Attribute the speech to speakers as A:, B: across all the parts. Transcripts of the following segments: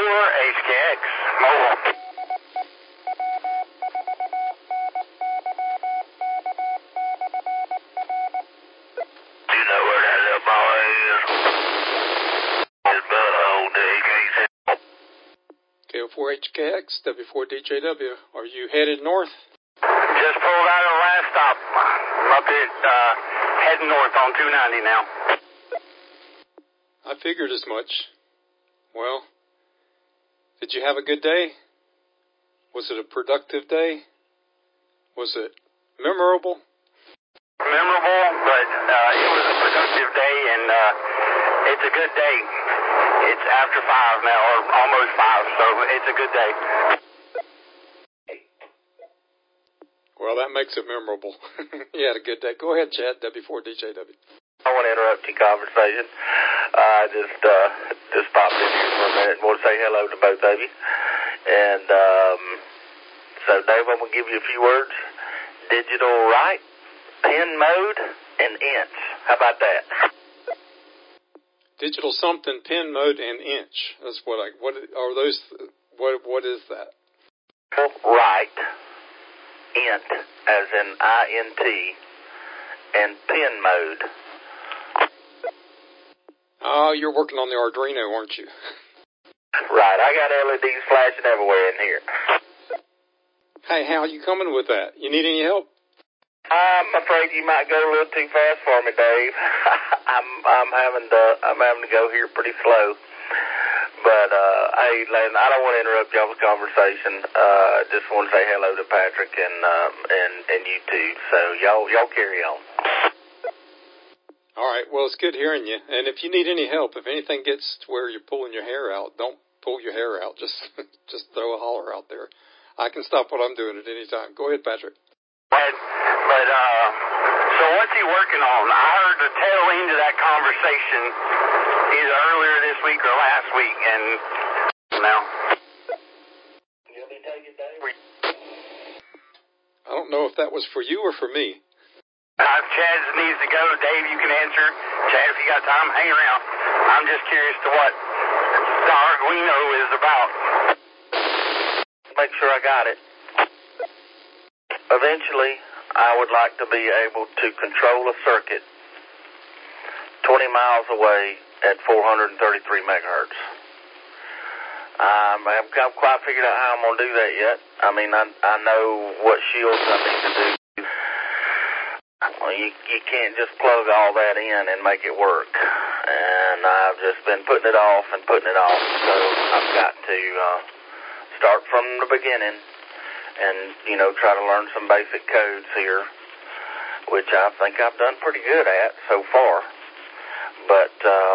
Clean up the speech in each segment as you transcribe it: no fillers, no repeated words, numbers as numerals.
A: HKX mobile. Do you know where that little boy is? His butthole, DK.
B: KO4HKX, W4DJW. Are you headed north?
A: Just pulled out of the last stop. I'm up here, heading north on 290 now.
B: I figured as much. Well, did you have a good day? Was it a productive day? Was it memorable?
A: Memorable, but it was a productive day, and it's a good day. It's after 5 now, or almost 5, so it's a good day.
C: Well, that makes it memorable. You had a good day. Go ahead, Chad, W4DJW.
A: I want to interrupt your conversation. I just popped in here for a minute and want to say hello to both of you. And so, Dave, I'm going to give you a few words. Digital right, pin mode, and inch. How about that?
C: Digital something, pin mode, and inch. That's what are those? What is that?
A: Right, int, as in INT, and pin mode.
C: Oh, you're working on the Arduino, aren't you?
A: Right, I got LEDs flashing everywhere in here.
C: Hey, how are you coming with that? You need any help?
A: I'm afraid you might go a little too fast for me, Dave. I'm having to go here pretty slow. But hey, Len, I don't want to interrupt y'all's conversation. Just want to say hello to Patrick and you two. So y'all carry on.
C: All right. Well, it's good hearing you. And if you need any help, if anything gets to where you're pulling your hair out, don't pull your hair out. Just throw a holler out there. I can stop what I'm doing at any time. Go ahead, Patrick.
A: But so what's he working on? I heard the tail end of that conversation either earlier this week or last week, and now. You'll be taking Dave?
C: I don't know if that was for you or for me.
A: Chad needs to go. Dave, you can answer. Chad, if you got time, hang around. I'm just curious to what the Arduino is about. Make sure I got it. Eventually, I would like to be able to control a circuit 20 miles away at 433 megahertz. I haven't quite figured out how I'm going to do that yet. I mean, I know what shields I need to do. Well, you can't just plug all that in and make it work. And I've just been putting it off. So I've got to start from the beginning and, try to learn some basic codes here, which I think I've done pretty good at so far. But,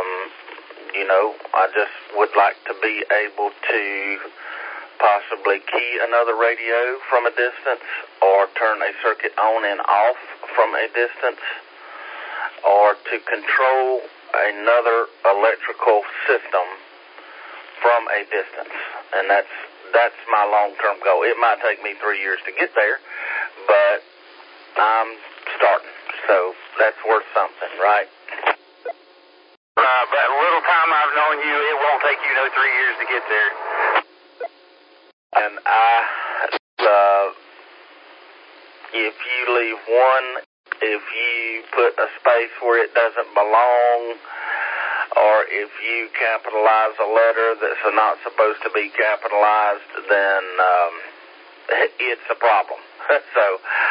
A: I just would like to be able to possibly key another radio from a distance, or turn a circuit on and off from a distance, or to control another electrical system from a distance. And that's my long-term goal. It might take me 3 years to get there, but I'm starting. So that's worth something, right? But little time I've known you, it won't take you 3 years to get there. And if you leave if you put a space where it doesn't belong, or if you capitalize a letter that's not supposed to be capitalized, then it's a problem. So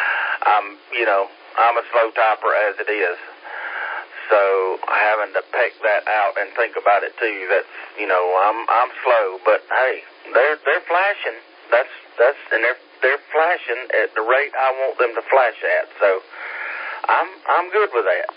A: I'm a slow typer as it is. So having to peck that out and think about it too, that's I'm slow, but hey, they're flashing. And they're flashing at the rate I want them to flash at. So I'm good with that.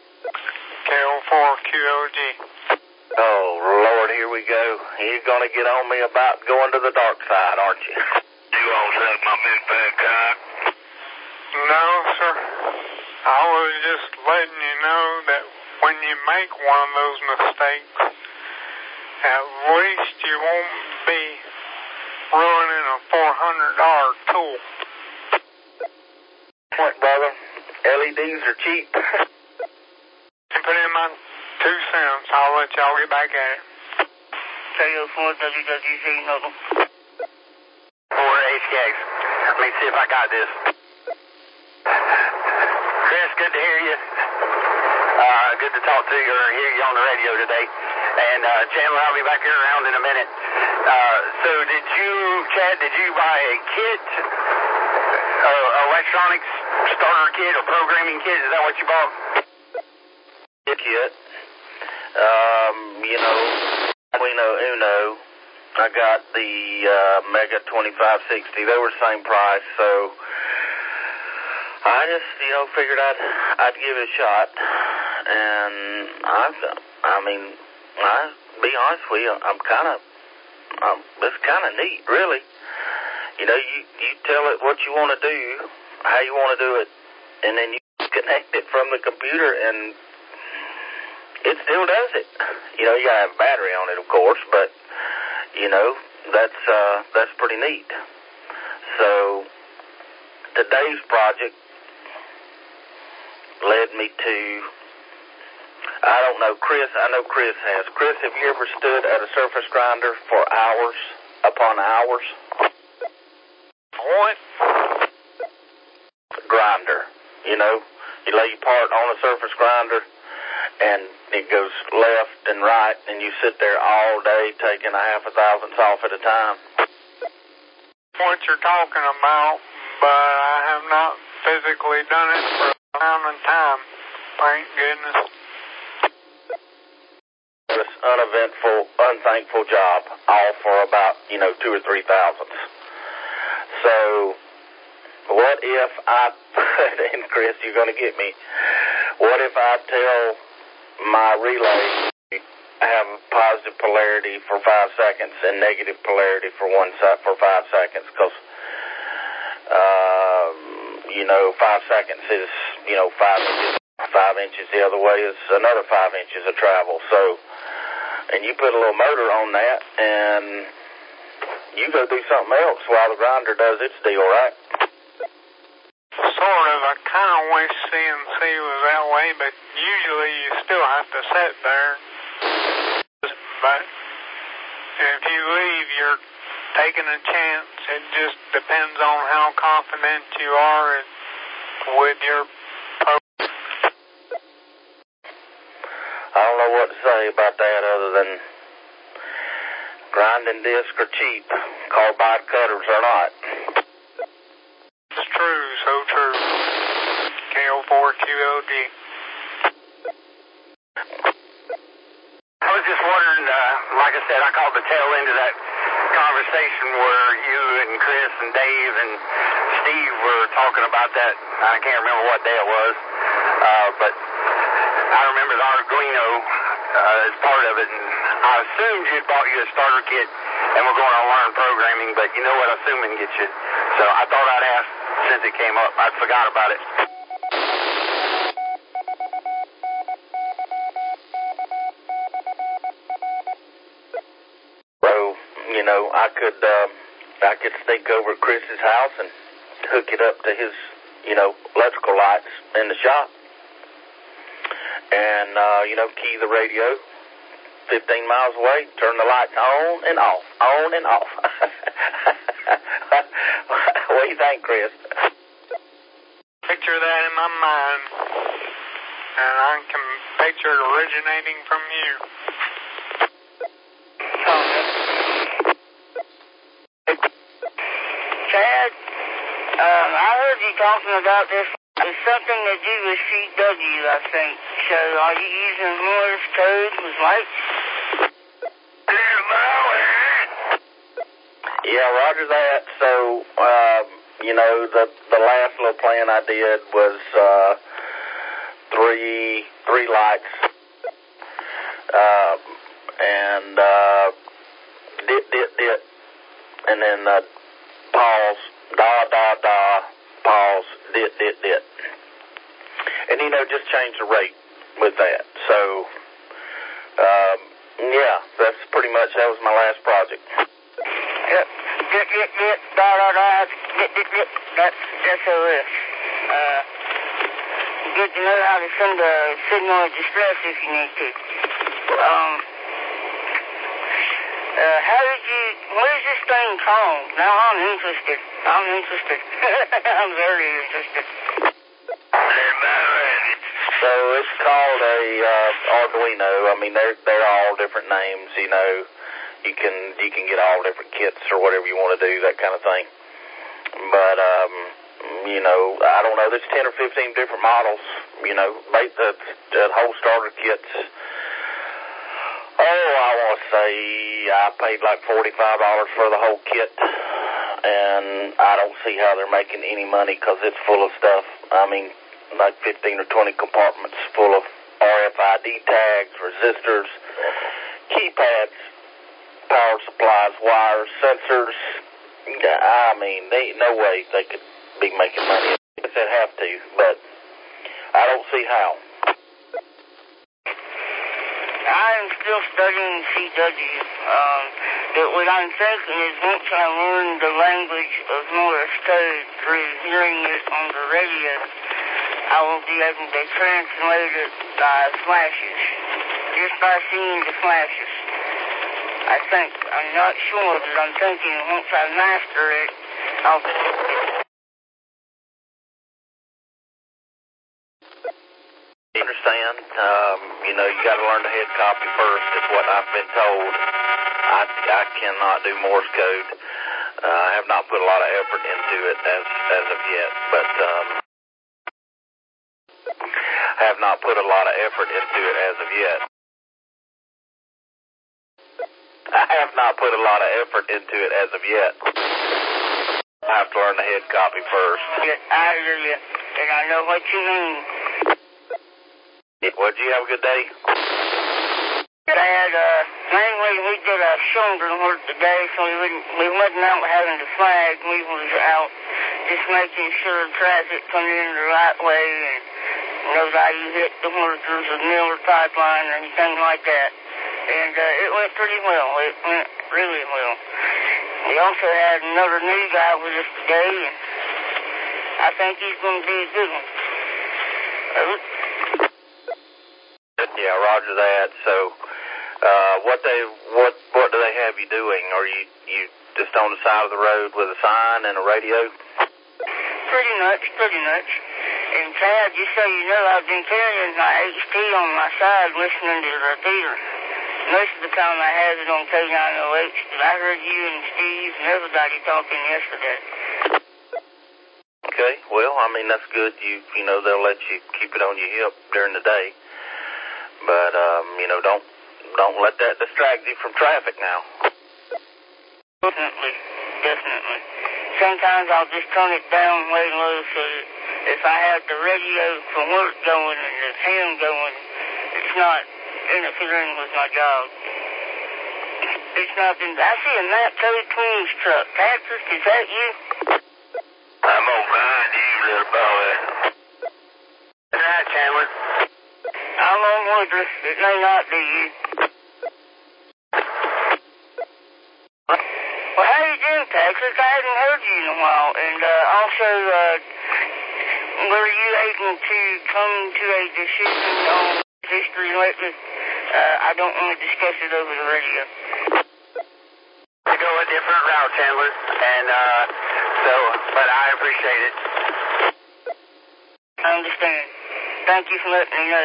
D: KO4QOG.
A: Oh Lord, here we go. You're gonna get on me about going to the dark side, aren't you? You all suck my big fat cock.
D: No, sir. I was just letting you know that when you make one of those mistakes, at least you won't be ruining a $400 tool.
A: Point, brother. LEDs are cheap.
D: And put in my 2 cents. I'll let y'all get back at it.
E: 304 WWZ Noble.
F: 4 HKX. Let me see if I got this. Chris, good to hear you. Good to talk to you or hear you on the radio today. And Chandler, I'll be back here around in a minute. So Chad, did you buy a kit, electronics starter kit or programming kit? Is that what you bought?
A: A kit. Uno. I got the Mega 2560. They were the same price, so I just, figured I'd give it a shot. And I'll be honest with you, it's kind of neat, really. You tell it what you want to do, how you want to do it, and then you connect it from the computer, and it still does it. You gotta have a battery on it, of course, but that's pretty neat. So today's project led me to, I don't know, Chris. I know Chris has. Chris, have you ever stood at a surface grinder for hours upon hours?
D: What?
A: Grinder. You lay your part on a surface grinder, and it goes left and right, and you sit there all day taking a half a thousandths off at a time.
D: What you're talking about, but I have not physically done it for a amount of time. Thank goodness.
A: This uneventful, unthankful job, all for about, 2 or 3 thousandths. So, what if and Chris, you're going to get me, what if I tell my relay have positive polarity for 5 seconds and negative polarity for 5 seconds? Because, 5 seconds is, 5 inches the other way is another 5 inches of travel. So, and you put a little motor on that, and you go do something else while the grinder does its deal, right?
D: Sort of. I kind of wish CNC was that way, but usually you still have to sit there. But if you leave, you're taking a chance. It just depends on how confident you are with your program.
A: I don't know what to say about that other than grinding discs are cheap. Carbide cutters are not.
D: It's true, so true. KO4QLG.
F: I was just wondering, like I said, I caught the tail end of that conversation where you and Chris and Dave and Steve were talking about that. I can't remember what day it was, but I remember the Arduino as part of it, and I assumed you'd bought you a starter kit and we're going to learn programming, but you know what assuming gets you. So I thought I'd ask since it came up. I forgot about it. I could sneak over at Chris's house and hook it up to his, electrical lights in the shop. And, key the radio 15 miles away, turn the lights on and off, on and off. What do you think, Chris?
D: Picture that in my mind, and I can picture it originating from you.
E: Chad, I heard you talking about this. It's something to do with CW, I think. So are you using Morse code with lights?
A: Yeah, roger that. So, the last little plan I did was three lights, and dit, and then pause, pause, dit. And, just change the rate with that. So, that's pretty much, that was my last project.
E: Yep. Dit, dit. That's SOS. Good to know how to send a signal of distress if you need to. what is this thing called? Now I'm interested. I'm very interested.
A: So it's called a Arduino. I mean, they're all different names. You know, you can get all different kits or whatever you want to do, that kind of thing. But you know, I don't know. There's 10 or 15 different models. You know, the whole starter kits. Oh, I want to say I paid like $45 for the whole kit, and I don't see how they're making any money because it's full of stuff. I mean, like 15 or 20 compartments full of RFID tags, resistors, keypads, power supplies, wires, sensors. I mean, there ain't no way they could be making money. I guess they'd have to, but I don't see how.
E: I am still studying CW. But what I'm thinking is once I learn the language of Morse code through hearing it on the radio, I will be able to translate it by flashes, just by seeing the flashes. I think. I'm not sure, but I'm thinking once I master it, I'll be able to.
A: Understand? You know, you got to learn the head copy first, is what I've been told. I cannot do Morse code. I have not put a lot of effort into it as of yet, but I have not put a lot of effort into it as of yet. I have not put a lot of effort into it as of yet. I have to learn the head copy first.
E: Yeah, I hear you, and I know what you mean.
A: Well, did you have a good day?
E: Dad, mainly we did a shoulder work today, so we wasn't out having to flag. We was out just making sure traffic come in the right way and knows how you hit the workers of Miller Pipeline or anything like that. And it went pretty well. It went really well. We also had another new guy with us today, and I think he's going to be a good one.
A: Yeah, roger that. So, what do they have you doing? Are you just on the side of the road with a sign and a radio?
E: Pretty much. And Chad, just so you know, I've been carrying my HT on my side listening to the theater. Most of the time I have it on K9OH, but I heard you and Steve and everybody talking yesterday.
A: Okay, well, I mean, that's good. You know, they'll let you keep it on your hip during the day. But, you know, don't let that distract you from traffic now.
E: Definitely. Sometimes I'll just turn it down way low so that if I have the radio for work going and the hand going, it's not interfering with my job. It's nothing. I see a Matt Code Twins truck. Patrick, is that you?
F: I'm on behind you, little boy. That's right, Chandler.
E: I'm on Woodruff. It may not be you. Well, how you doing, Patrick? I haven't heard you in a while. And also, were you able to come to a decision on history lately? I don't want to discuss it over the radio.
F: We go a different route, Chandler, and but I appreciate it.
E: I understand. Thank you for letting me know.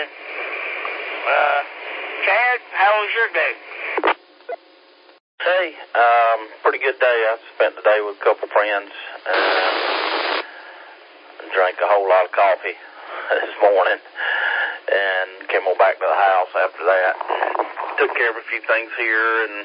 E: Chad, how was your day?
A: Hey, pretty good day. I spent the day with a couple friends and drank a whole lot of coffee this morning and came on back to the house after that. Took care of a few things here and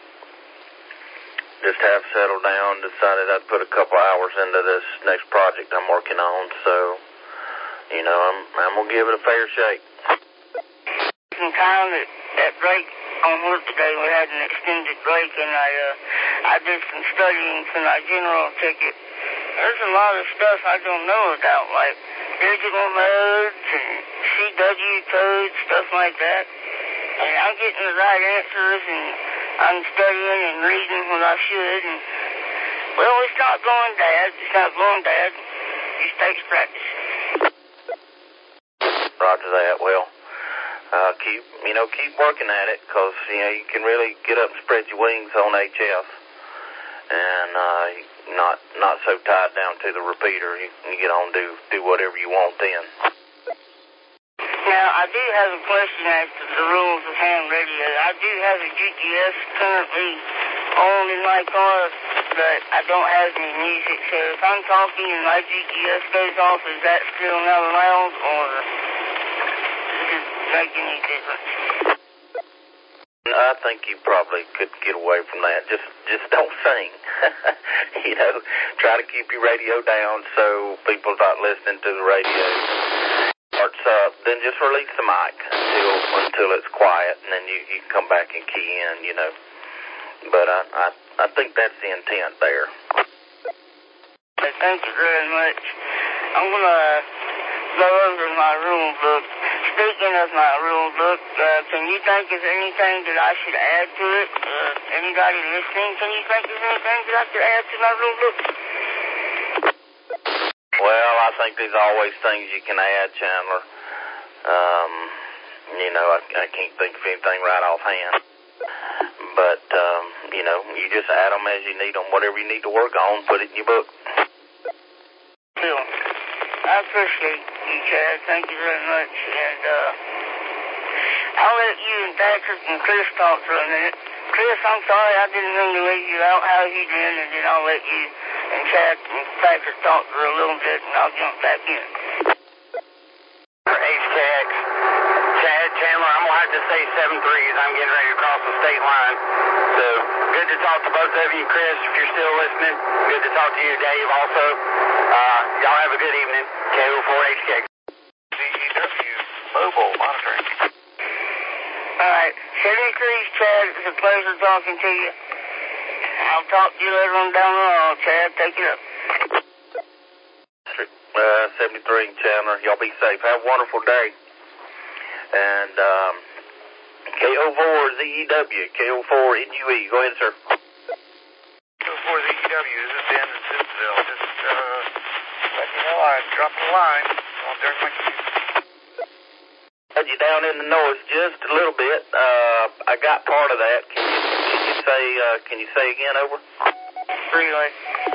A: just have settled down. Decided I'd put a couple hours into this next project I'm working on. So, you know, I'm going to give it a fair shake.
E: Some time at break on work today. We had an extended break, and I did some studying for my general ticket. There's a lot of stuff I don't know about, like digital modes and CW codes, stuff like that. And I'm getting the right answers, and I'm studying and reading what I should. And, well, it's not going bad. Just takes practice.
A: Roger that. Well, keep working at it, because, you can really get up and spread your wings on HF, and not so tied down to the repeater. You get on do whatever you want then.
E: Now, I do have a question as to the rules of ham radio. I do have a GPS currently on in my car, but I don't have any music, so if I'm talking and my GPS goes off, is that still not allowed, or does it make any difference?
A: I think you probably could get away from that. Just don't sing. Try to keep your radio down so people not listening to the radio. Starts up, then just release the mic until it's quiet, and then you can come back and key in, But I think that's the intent there.
E: Thank you very much. I'm going to go over my rule book. Speaking of my rule book, can you think of anything that I should add to it? Anybody listening, can you think of anything that I should add to my rule book?
A: Well, I think there's always things you can add, Chandler. I can't think of anything right offhand. But, you just add them as you need them. Whatever you need to work on, put it in your book.
E: Cool. I appreciate you, Chad. Thank you very much. And I'll let you and Patrick and Chris talk for a minute. Chris, I'm sorry I didn't mean to leave you out. How you doing? And then I'll let you and Chad and Patrick talk for a little bit, and I'll jump back in.
F: HTX. Chad, Chandler, I'm going to have to say 7-3s. I'm getting ready to cross the state line. So, good to talk to both of you. Chris, if you're still listening, good to talk to you. Dave, also. Y'all have a good evening. KO4HTX.
A: CEW Mobile Monitoring.
E: All right. 73's, Chad. It's a pleasure talking to you. I'll talk to you later on down the road, Chad. Take it up.
A: 73 Chandler. Y'all be safe. Have a wonderful day. And KO4ZEW, KO4NUE. Go ahead, sir.
G: KO4ZEW, this is Dan in Simpsonville. Just let you know I dropped the line during my queue.
A: Had you down in the north just a little bit. I got part of that. Can you say again, over?
E: Relay.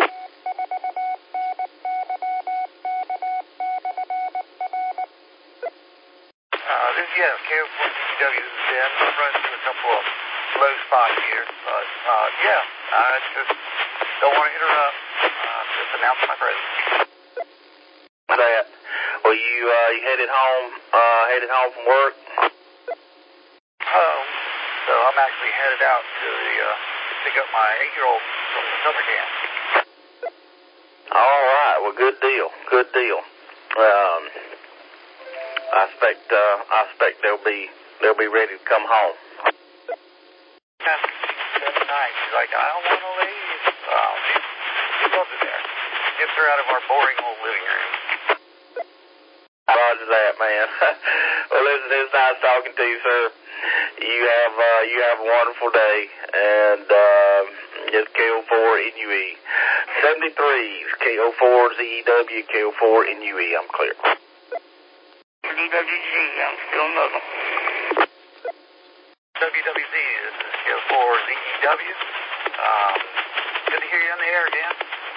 G: Yes, KO4ZEW, this is Dan. I'm running through a couple of low spots here, but I just don't want to interrupt. Just announce my presence.
A: That. Well, you headed home from work?
G: So I'm actually headed out to pick up my 8-year-old from the summer camp.
A: All right. Well, good deal. I expect they'll be ready to come home.
G: That's nice. She's like, I don't want to leave. She loves it there. Gets her out of our boring old living room.
A: Roger that, man. Well, listen, it's nice talking to you, sir. You have a wonderful day, and just KO4NUE. 73s, KO4ZEW, KO4NUE. I'm clear.
E: DWZ, I'm still moving.
G: WWZ, this is KO4ZEW. Good to hear you on the air again.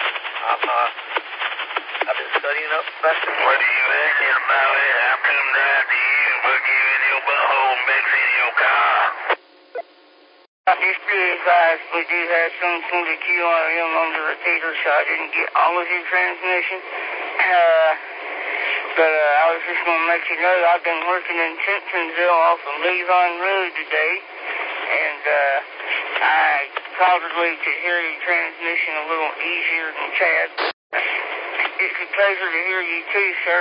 G: I've been studying up back to
A: What do you reckon about it? I'll come down to you and we'll give you your butthole and mix in your car.
E: Just be advised, we do have some sort of QRM on the repeater, so I didn't get all of your transmission. But I was just going to let you know I've been working in Simpsonville off of Levon Road today, and I probably could hear your transmission a little easier than Chad. It's a pleasure to hear you too, sir.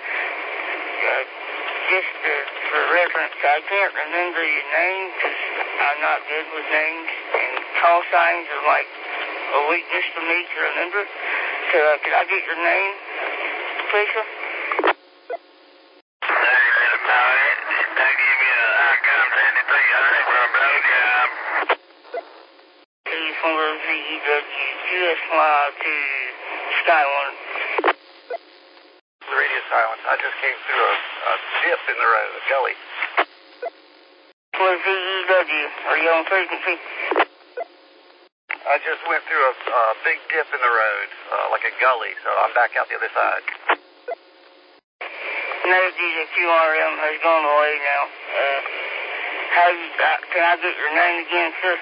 E: Just for reference, I can't remember your name because I'm not good with names, and call signs are like a weakness for me to remember. So could I get your name, please, sir? US Law to Skyline.
G: The radio silence. I just came through a dip in the road, a gully.
E: Was EEW? Are you on frequency?
G: I just went through a big dip in the road, like a gully, so I'm back out the other side.
E: No, the QRM has gone away now. Can I get your name again, sir?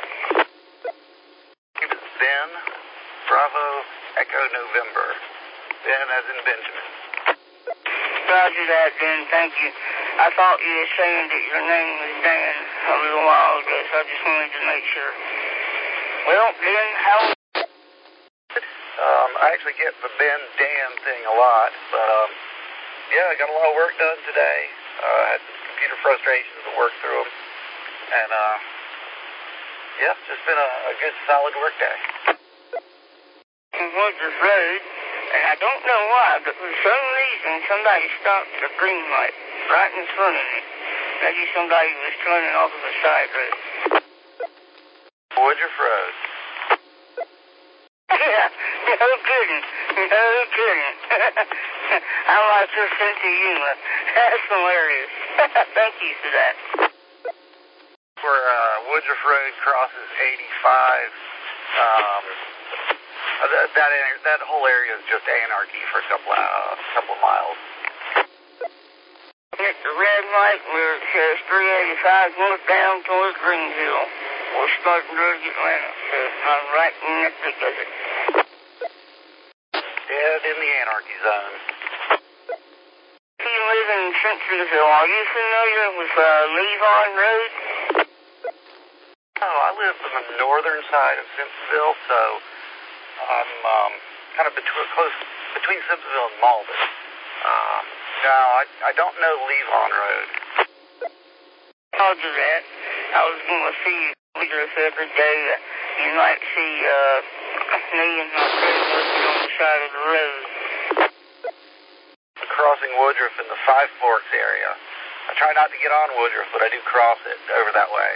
G: It's Ben, Bravo, Echo, November. Ben as in Benjamin.
E: Roger that, Ben. Thank you. I thought you were saying that your name was Dan a little while ago, so I just wanted to make sure. Well, Ben, how...
G: I actually get the Ben Dan thing a lot, but yeah, I got a lot of work done today. I had some computer frustrations to work through them, and yeah, just been a good solid work day.
E: Woodruff Road, and I don't know why, but for some reason somebody stopped at a green light right in front of me. Maybe somebody was turning off of a side road.
G: Woodruff Road.
E: Yeah, no kidding. No kidding. I like your sense of humor. That's hilarious. Thank you for that.
G: Where Woodruff Road crosses 85, that whole area is just anarchy for a couple miles.
E: Hit the red light where it says 385 north down towards Greenville. We're starting to Atlanta, so I'm right in the thick of it.
G: Dead in the anarchy zone.
E: You live in Simpsonville. Are you familiar with Levon Road?
G: Oh, I live on the northern side of Simpsonville, so I'm kind of between Simpsonville and Malden. No, I don't know Levon Road.
E: I'll do that. I was going to see you every day. You might see me and my friend working on the side of the road.
G: Crossing Woodruff in the Five Forks area. I try not to get on Woodruff, but I do cross it over that way.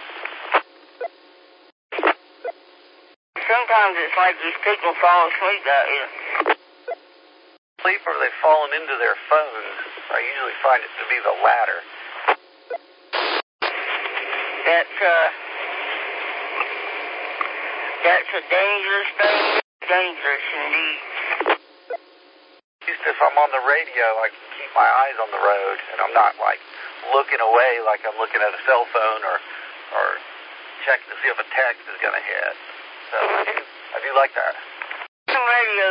E: Sometimes it's like these people fall asleep out here.
G: Sleep or they've fallen into their phones. I usually find it to be the latter.
E: That's a dangerous thing. Dangerous indeed.
G: If I'm on the radio, I can keep my eyes on the road, and I'm not like looking away like I'm looking at a cell phone or checking to see if a text is going to hit. So I do like that.
E: Radio,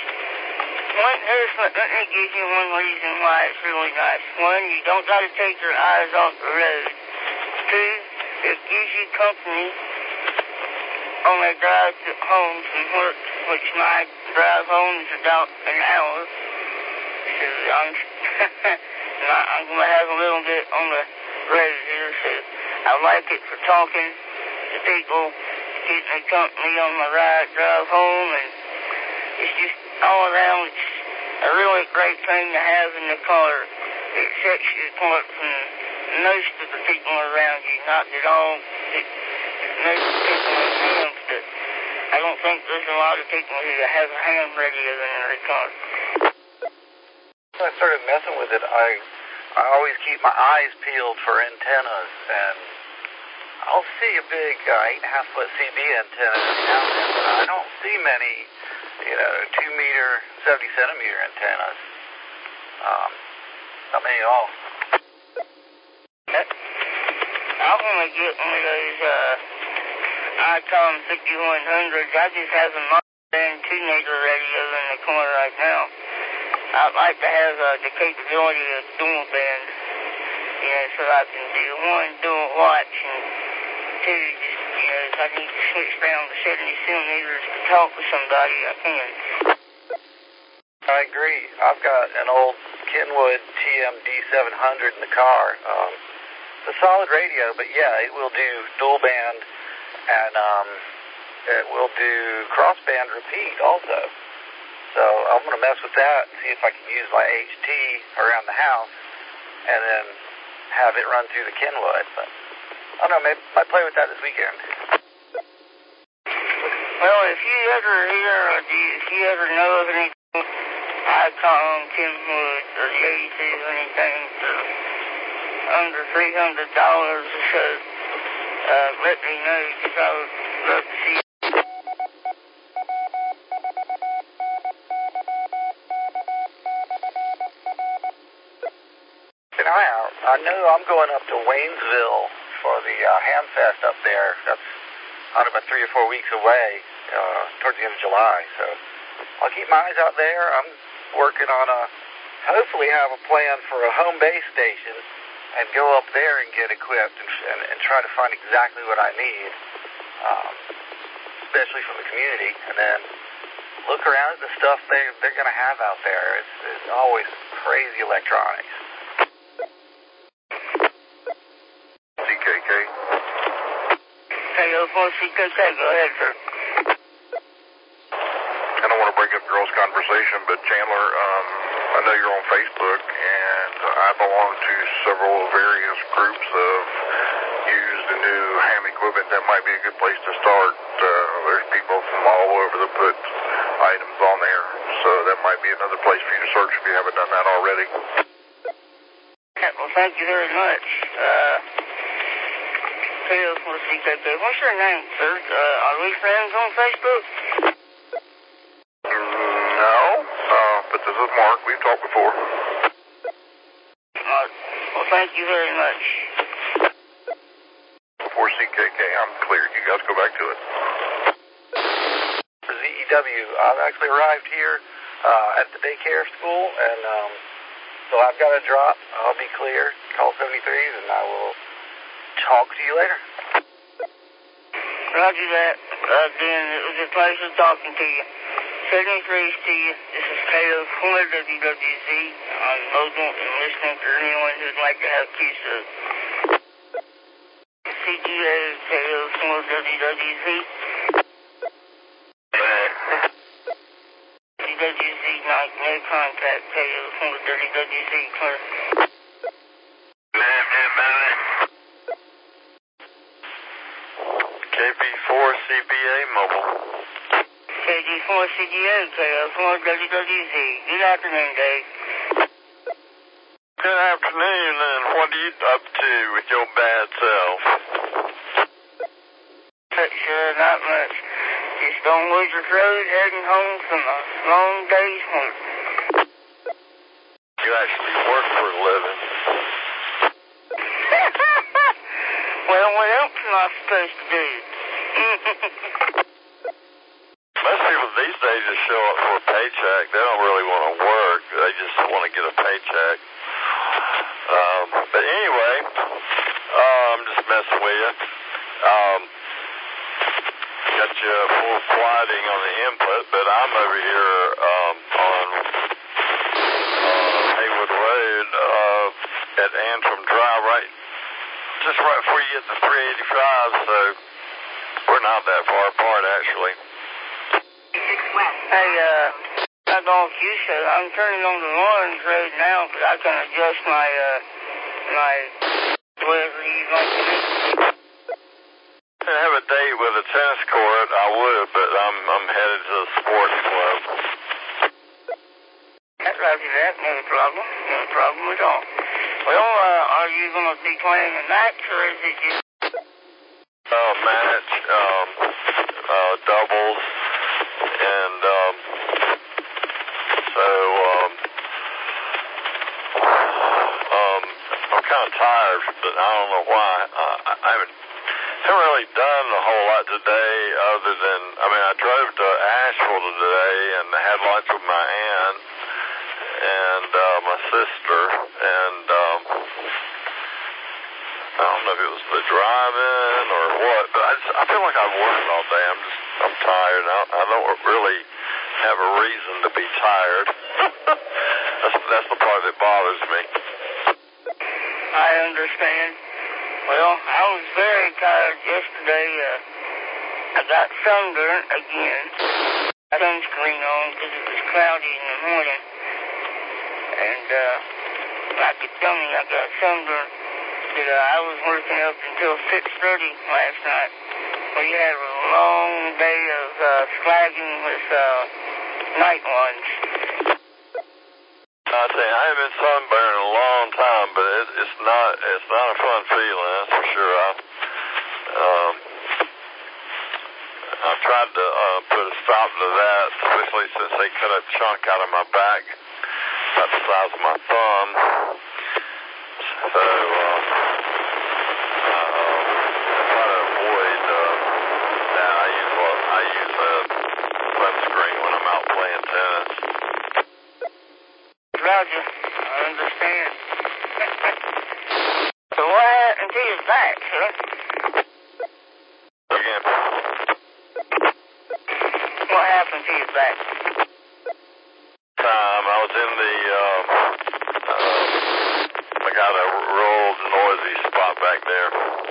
E: let me give you one reason why it's really nice. One, you don't got to take your eyes off the road. Two, it gives you company on my drive home from work, which my drive home is about an hour. So I'm going to have a little bit on the road here, so I like it for talking to people, getting me company on my drive home, and it's just all around, it's a really great thing to have in the car. It sets you apart from most of the people around you, not at all. Most of the people in homes, but I don't think there's a lot of people who have a ham radio in their car.
G: When I started messing with it, I always keep my eyes peeled for antennas, and I'll see a big 8.5-foot CB antenna every now and then, but I don't see many, 2-meter, 70-centimeter antennas. Not many at all.
E: I want to get one of those, I call them 5100s. I just have a modern 2-meter radio in the car right now. I'd like to have the capability of dual band, so I can do one, dual watch, and two, just, if I need to switch down to 70 centimeters to talk to somebody, I can.
G: I agree. I've got an old Kenwood TMD 700 in the car. It's a solid radio, but yeah, it will do dual band, and it will do crossband repeat also. So I'm going to mess with that and see if I can use my HT around the house and then have it run through the Kenwood. But I don't know, maybe I might play with that this weekend.
E: Well, if you ever hear or if you ever know of anything, I call them Kenwood or the 82 or anything, under $300 or so, let me know, because I would love to see it.
G: And I know I'm going up to Waynesville for the Hamfest up there. That's only about 3 or 4 weeks away, towards the end of July. So I'll keep my eyes out there. I'm working on hopefully have a plan for a home base station and go up there and get equipped and try to find exactly what I need, especially from the community, and then look around at the stuff they're going to have out there. It's always crazy electronics.
H: CKK.
E: Hello, 4CKK, go ahead, sir.
H: I don't want to break up girls' conversation, but Chandler, I know you're on Facebook, and I belong to several various groups of used and new ham equipment. That might be a good place to start. There's people from all over that put items on there, so that might be another place for you to search if you haven't done that already.
E: Well, thank you very much. Hello, 4CKK. What's your name, sir? Are we friends on Facebook?
H: No, but this is Mark. We've talked before.
E: Well, thank you very much.
H: 4CKK, I'm clear. You guys go back to it.
G: For ZEW, I've actually arrived here at the daycare school, and so I've got to drop. I'll be clear. Call 73s, and I will talk to you later.
E: Roger that. Again, it was a pleasure talking to you. 73s to you. This is KO for WWZ. I'm mobile and listening for anyone who'd like to have QSO. CGA, KO for WWZ. WWZ, no contact. KO for WWZ, clear.
H: KB4CBA mobile.
E: KD4CGA, KO4 WWZ. Good afternoon, Dave.
H: Good afternoon, and what are you up to with your bad self?
E: Sure, not much. Just on Woodruff Road, heading home from a long day's work.
H: You actually work for a living.
E: Well, what else am I supposed to do?
H: Most people these days just show up for a paycheck. They don't really want to work. They just want to get a paycheck. But anyway, I'm just messing with you. Got you full sliding on the input, but I'm over here on Haywood Road at Antrim Drive, just right before you get to 385, so we're not that far apart, actually.
E: Hey, I'm on QSO. I'm turning on the Lawrence Road now, but I can adjust my whatever you want to do.
H: If I have a date with a tennis court, I would, but I'm headed to the sports club.
E: Roger that, no problem. No problem at all. Well, are you going to be playing a match, or is it just...
H: Match, doubles, and, so, I'm kind of tired, but I don't know why. I haven't really done a whole lot today other than, I drove to Asheville today and had lunch with my aunt and my sister, and I don't know if it was the driving or what, but I feel like I've worked all day. I'm tired. I don't really have a reason to be tired. That's the part that bothers me.
E: I understand. Well, I was very tired yesterday. I got sunburned again. Sunscreen on because it was cloudy in the morning. And like you tell me, I got sunburned. But I was working up until 6:30 last night. We had a long day of slagging with night ones.
I: I tell you, I haven't been sunburned in a long time, but it's not a fun feeling, that's for sure. I've tried to put a stop to that, especially since they cut a chunk out of my back about the size of my thumb. So, I try to avoid that. I use sunscreen when I'm out playing tennis.
E: Roger, I understand. So what happened to your back, sir?
I: Again.
E: What happened to your back?
I: I was in the, I got a real noisy spot back there.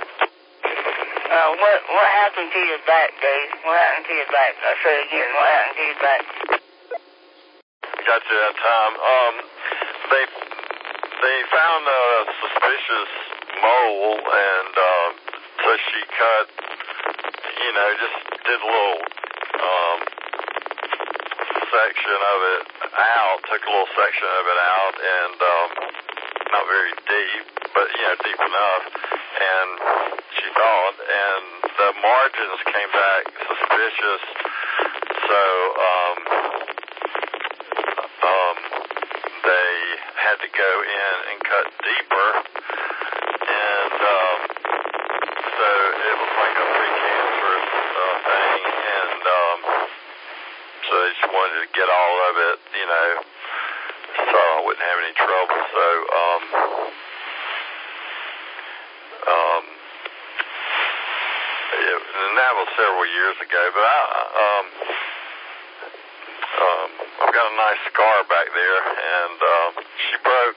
E: What happened to your back, Dave? What happened to your back? I say again, what happened to your back?
I: Got you that time. They found a suspicious mole, and so she cut, just did a little section of it out, took a little section of it out, and not very deep, but deep enough, and she thought, and the margins came back suspicious, so they had to go in and cut deeper, and so it was like a precancerous thing, and so they just wanted to get all of it, so I wouldn't have any trouble. So, and that was several years ago, but I've got a nice scar back there, and she broke,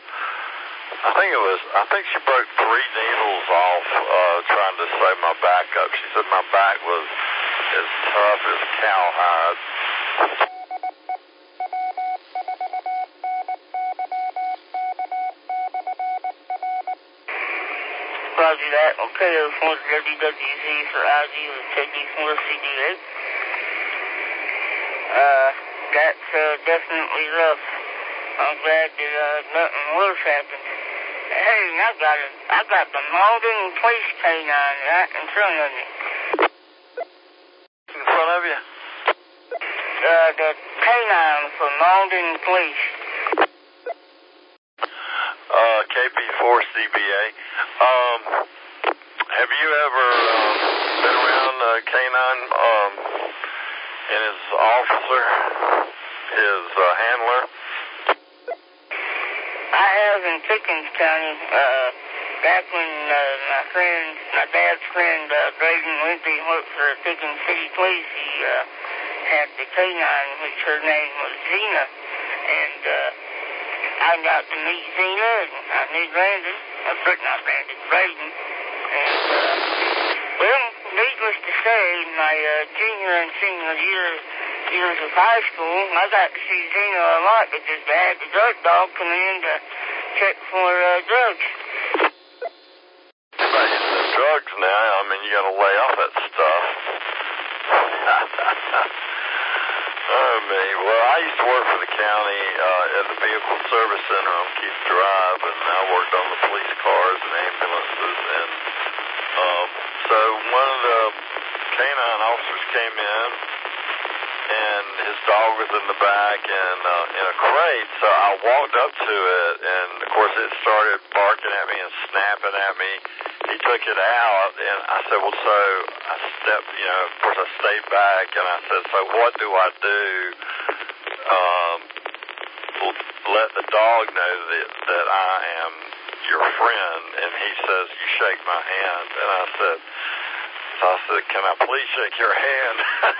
I: I think she broke 3 needles off trying to sew my back up. She said my back was as tough as cowhide.
E: Roger that. Okay, this one's WWZ for ID with Technique from CDA. That's definitely rough. I'm glad that nothing worse happened. Hey, I got the Malden Police canine right in front of me.
I: In front of you?
E: The canine for Malden Police.
I: KP4CBA. Have you ever been around a canine and his officer, his handler?
E: I have in Pickens County, back when my dad's friend, Braden Wimpy, worked for Pickens City Police. He had the canine, which her name was Zena, and I got to meet Zena, and I knew Brandon, not Brandon, Braden, and, well, needless to say, in my junior and senior years of high school, I got to see Zena a lot because they had the drug dog coming in to check for drugs.
I: About using the drugs now, I mean, you got to lay off that stuff. Oh, me. Well, I used to work for the county at the Vehicle Service Center on Keith Drive, and I worked on the police cars and ambulances, and so one of the canine officers came in, and his dog was in the back and in a crate, so I walked up to it, and of course it started barking at me and snapping at me. He took it out, and I said, well, so I stepped, of course I stayed back, and I said, so what do I do? Let the dog know that I am your friend, and he says, you shake my hand, and I said, can I please shake your hand?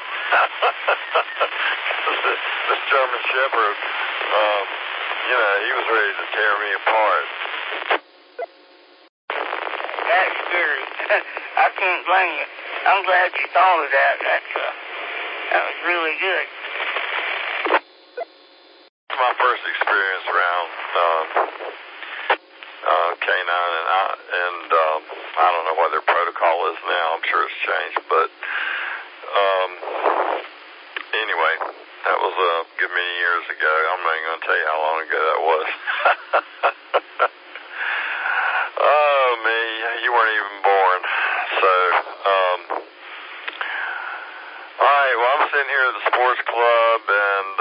I: This German Shepherd, he was ready to tear me apart.
E: That's scary. I can't blame you. I'm glad you thought of that. That was really good.
I: It's my first experience around canine, and I don't know what their protocol is now. I'm sure it's changed, but anyway, that was was a good many years ago. I'm not even going to tell you how long ago that was. Oh, me, you weren't even born. So, all right, well, I'm sitting here at the sports club, and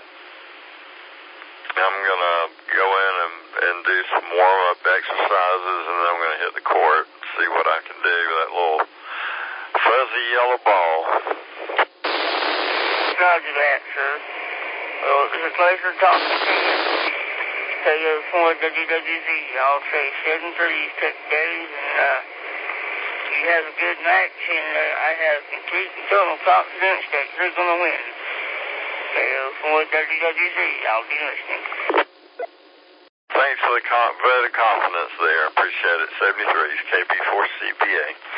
I: I'm going to go in and do some warm-up exercises, and then I'm going to hit the court, see what I can do with that little fuzzy yellow ball.
E: Roger that, sir. Well, it was a pleasure talking to you. KO4WWZ. I'll say 7-3 days, and you have a good match, and I have complete and total confidence that you're going to win. KO4WWZ. I'll be listening.
I: Thanks for the vote of confidence there. I appreciate it. 73's KP4CPA.